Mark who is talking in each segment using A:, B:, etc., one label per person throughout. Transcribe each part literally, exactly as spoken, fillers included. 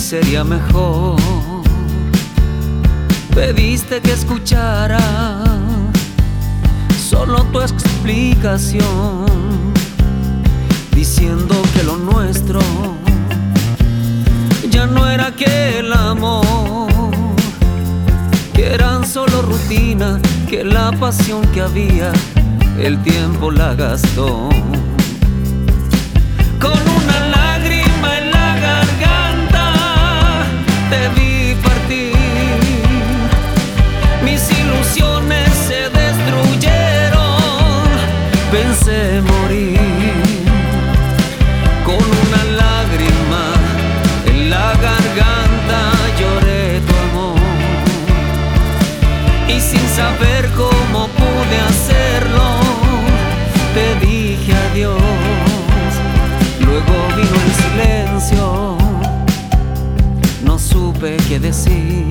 A: sería mejor. Pediste que escuchara solo tu explicación, diciendo que lo nuestro ya no era aquel amor, que eran solo rutina, que la pasión que había el tiempo la gastó. Con una lágrima en la garganta te vi partir, mis ilusiones se destruyeron, pensé morir. Con una lágrima en la garganta lloré tu amor, y sin saber cómo pude hacerlo te dije adiós. Luego vino el silencio, no supe qué decir.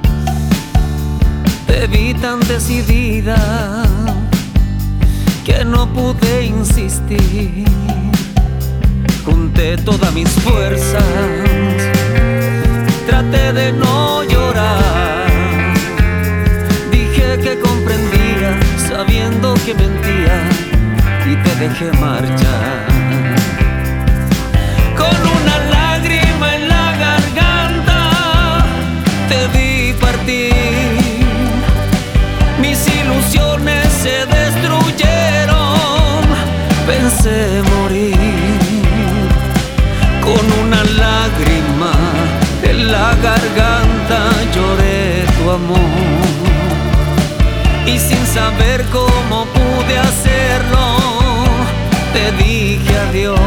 A: Te vi tan decidida que no pude insistir. Junté todas mis fuerzas, traté de no llorar. Dije que comprendía, sabiendo que mentía, y te dejé marchar. Con una lágrima en la garganta te vi partir, mis ilusiones se destruyeron, pensé morir. Con una lágrima en la garganta lloré tu amor, y sin saber cómo pude hacerlo te dije adiós.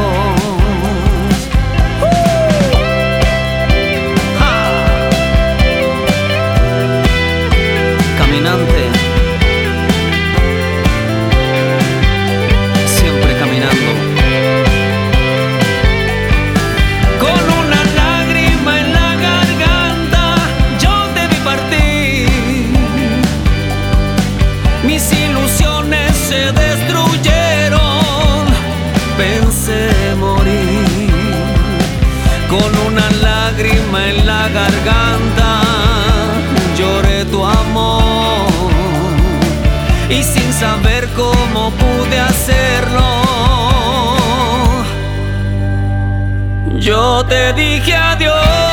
A: Caminante, siempre caminando. Con una lágrima en la garganta yo te vi partir, mis ilusiones se destruyeron, pensé morir. Con una lágrima en la garganta lloré tu amor, y sin saber cómo pude hacerlo yo te dije adiós.